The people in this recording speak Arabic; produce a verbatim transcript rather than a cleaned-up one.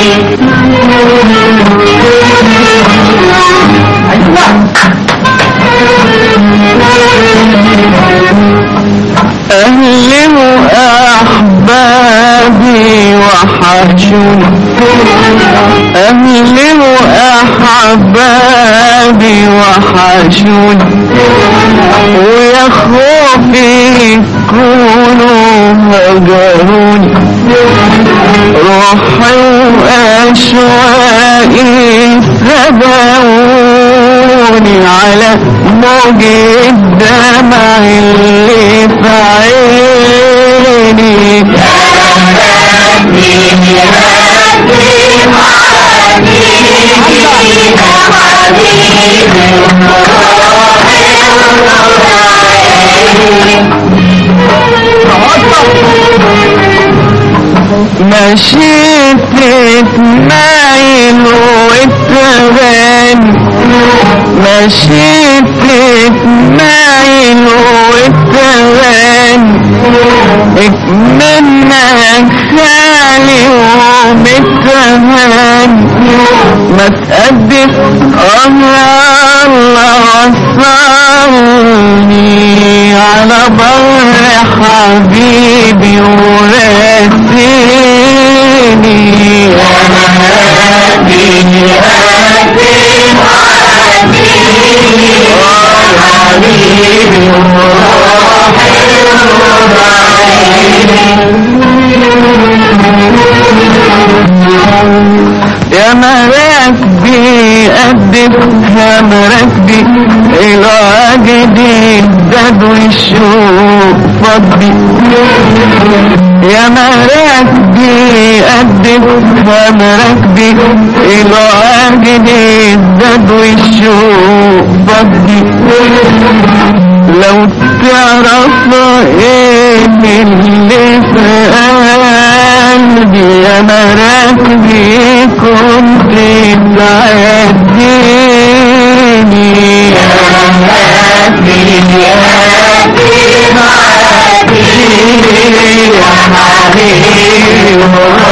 أهلي وأحبابي وحشوني، أهلي وأحبابي وحشوني، ويا خوفي يكونوا هجروني، روحي وأشواقي سبقوني على موج الدمع اللي في عيني. مشيت تتمايل وتغني، مشيت تتمايل وتغني، منك خالي ومتهني، ما تقدس الله وصلني على بر حبيبي وراسيني. يا حبيبي حبيبي يا مراكبي قدتها مراكبي إلى جديد زاد والشوق فضي، يا مراكبي قدتها مراكبي إلى جديد زاد والشوق فضي، لو تعرف ايه اللي في قلبي يا مراكبي كنت تعديني. يا مراكبي يا حبيبي يا حبيبي